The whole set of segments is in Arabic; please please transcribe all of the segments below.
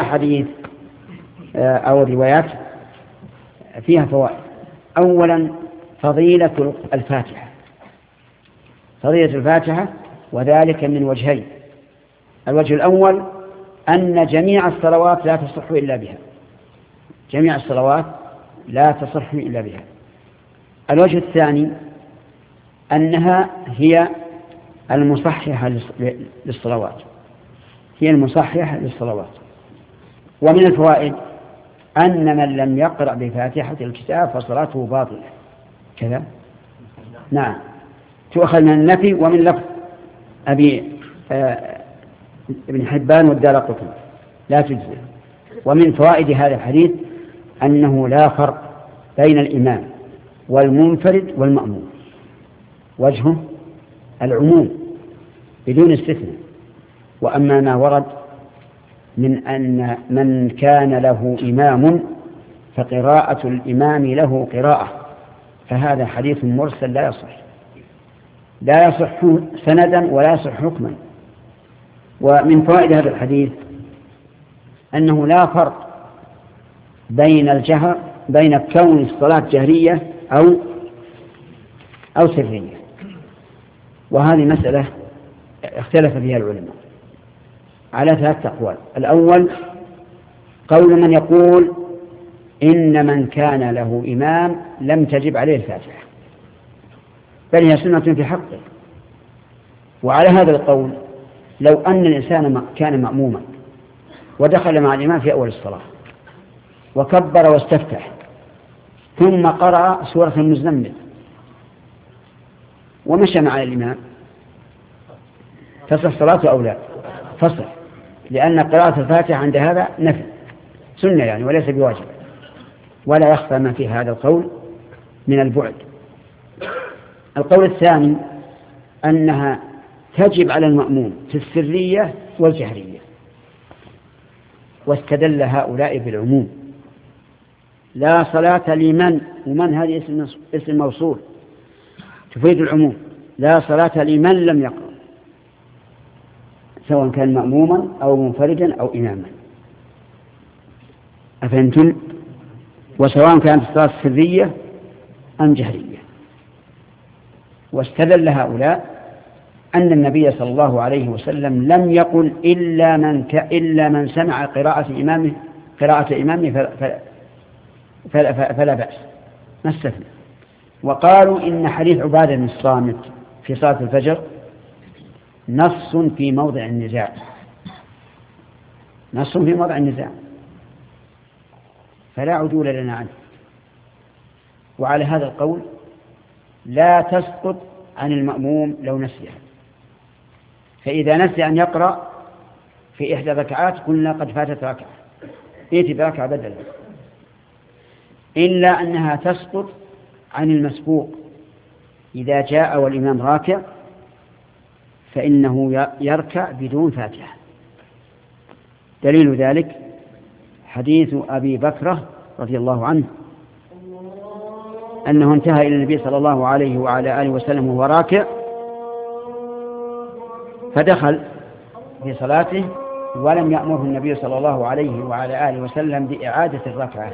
الأحاديث أو الروايات فيها فوائد. أولا فضيلة الفاتحة، فضيلة الفاتحة، وذلك من وجهين. الوجه الأول أن جميع الصلوات لا تصح إلا بها، جميع الصلوات لا تصح إلا بها. الوجه الثاني أنها هي المصححة للصلوات، هي المصححة للصلوات. ومن الفوائد أن من لم يقرأ بفاتحة الكتاب فصلاته باطلة كذا. نعم، تؤخذ من النفي ومن لفظ أبي ابن حبان والدارقطني لا تجزي. ومن فوائد هذا الحديث أنه لا فرق بين الإمام والمنفرد والمأموم، وجهه العموم بدون استثناء. وأما ما ورد من أن من كان له إمام فقراءة الإمام له قراءة فهذا حديث مرسل لا يصح، لا يصح سندا ولا يصح حكما. ومن فوائد هذا الحديث أنه لا فرق بين الجهر، بين كون الصلاة جهرية أو سرية، وهذه مسألة اختلف فيها العلماء على 3 أقوال. الأول قول من يقول إن من كان له إمام لم تجب عليه الفاتحة بل هي سنة في حقه. وعلى هذا القول لو أن الإنسان كان مأموما ودخل مع الإمام في أول الصلاة وكبر واستفتح ثم قرأ سورة المزمل ومشى مع الإمام تصح صلاته أو لا؟ تصح، لأن قراءة الفاتحة عند هذا نفل سنة يعني وليس بواجب، ولا يخفى ما في هذا القول من البعد. القول الثاني أنها تجب على المأموم في السرية والجهرية، واستدل هؤلاء بالعموم. لا صلاة لمن، ومن هذه اسم موصول تفيد العموم، لا صلاة لمن لم يقرأ، سواء كان مأموما أو منفردا أو إماما. أفهمتم؟ وسواء كانت الصلاة سرية أم جهرية. واستدل هؤلاء أن النبي صلى الله عليه وسلم لم يقل إلا من سمع قراءة إمامه فلا بأس، ما استثنى. وقالوا إن حديث عبادة بن الصامت في صلاة الفجر نص في موضع النزاع، نص في موضع النزاع فلا عدول لنا عنه. وعلى هذا القول لا تسقط عن المأموم لو نسيها، فإذا نسي أن يقرأ في 1 ركعات قلنا قد فاتت ركعة، ائت بركعة بدلا، إلا أنها تسقط عن المسبوق إذا جاء والإمام راكع فإنه يركع بدون فاتحة. دليل ذلك حديث أبي بكرة رضي الله عنه أنه انتهى إلى النبي صلى الله عليه وعلى آله وسلم وهو راكع فدخل في صلاته ولم يأمره النبي صلى الله عليه وعلى آله وسلم بإعادة الركعة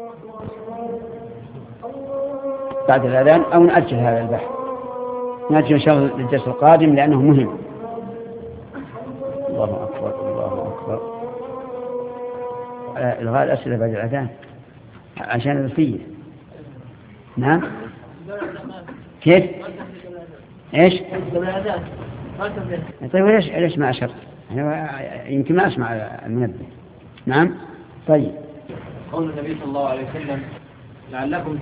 بعد الأذان، أو نأجل هذا البحث، نأجل إن شاء الله للدرس القادم لأنه مهم. الله أكبر الله أكبر. إلغاء الأسئلة بعد الأذان عشان الوصية. نعم كيف؟ إيش؟ طيب ليش ما أشرت؟ يمكن ما أسمع المنبه. نعم طيب. قول النبي صلى الله عليه وسلم لعلكم